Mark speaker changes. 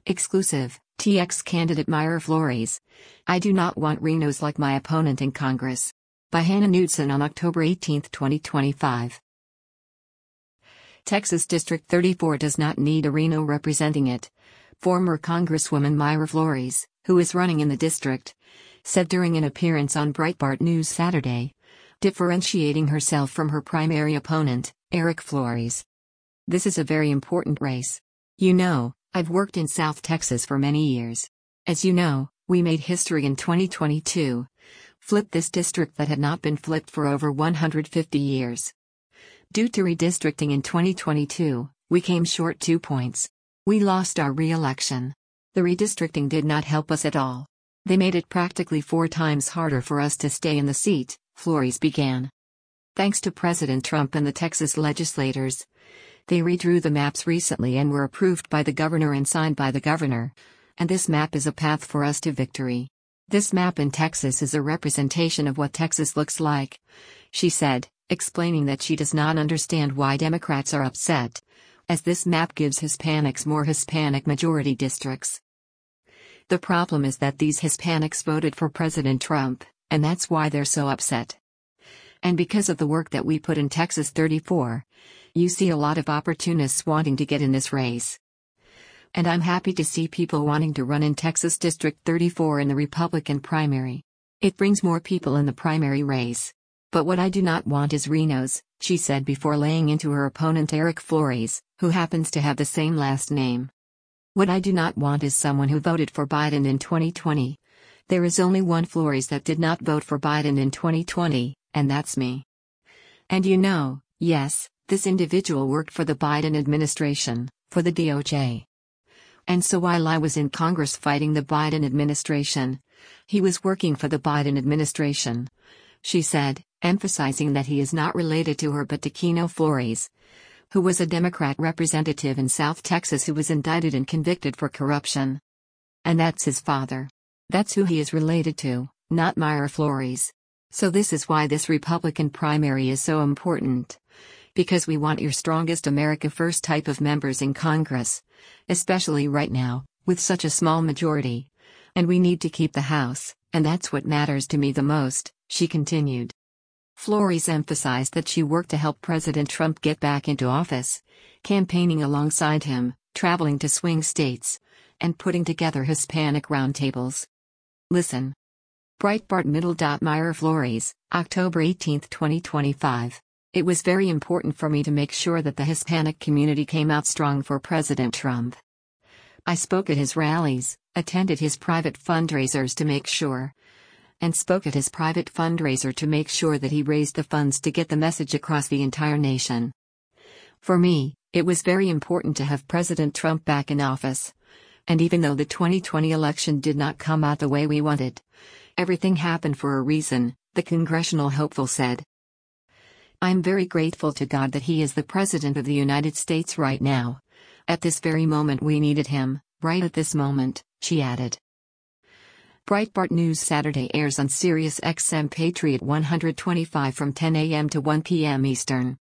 Speaker 1: Exclusive, TX candidate Mayra Flores. I do not want Renos like my opponent in Congress. By Hannah Knudsen on October 18, 2025. Texas District 34 does not need a Reno representing it. Former Congresswoman Mayra Flores, who is running in the district, said during an appearance on Breitbart News Saturday, differentiating herself from her primary opponent, Eric Flores. This is a very important race. You know, I've worked in South Texas for many years. As you know, we made history in 2022. Flipped this district that had not been flipped for over 150 years. Due to redistricting in 2022, we came short 2 points. We lost our re-election. The redistricting did not help us at all. They made it practically 4 times harder for us to stay in the seat, Flores began. Thanks to President Trump and the Texas legislators, they redrew the maps recently and were approved by the governor and signed by the governor. And this map is a path for us to victory. This map in Texas is a representation of what Texas looks like, she said, explaining that she does not understand why Democrats are upset, as this map gives Hispanics more Hispanic majority districts. The problem is that these Hispanics voted for President Trump, and that's why they're so upset. And because of the work that we put in Texas 34, you see a lot of opportunists wanting to get in this race. And I'm happy to see people wanting to run in Texas District 34 in the Republican primary. It brings more people in the primary race. But what I do not want is Renos, she said before laying into her opponent Eric Flores, who happens to have the same last name. What I do not want is someone who voted for Biden in 2020. There is only one Flores that did not vote for Biden in 2020, and that's me. And you know, yes, this individual worked for the Biden administration, for the DOJ. And so while I was in Congress fighting the Biden administration, he was working for the Biden administration, she said, emphasizing that he is not related to her but to Keno Flores, who was a Democrat representative in South Texas who was indicted and convicted for corruption. And that's his father. That's who he is related to, not Mayra Flores. So this is why this Republican primary is so important. Because we want your strongest America First type of members in Congress, especially right now, with such a small majority. And we need to keep the House, and that's what matters to me the most, she continued. Flores emphasized that she worked to help President Trump get back into office, campaigning alongside him, traveling to swing states, and putting together Hispanic roundtables. Listen. Breitbart Middle. Mayra Flores, October 18, 2025. It was very important for me to make sure that the Hispanic community came out strong for President Trump. I spoke at his rallies, attended his private fundraisers to make sure, and spoke at his private fundraiser to make sure that he raised the funds to get the message across the entire nation. For me, it was very important to have President Trump back in office. And even though the 2020 election did not come out the way we wanted, everything happened for a reason, the congressional hopeful said. I'm very grateful to God that he is the President of the United States right now. At this very moment we needed him, right at this moment, she added. Breitbart News Saturday airs on Sirius XM Patriot 125 from 10 a.m. to 1 p.m. Eastern.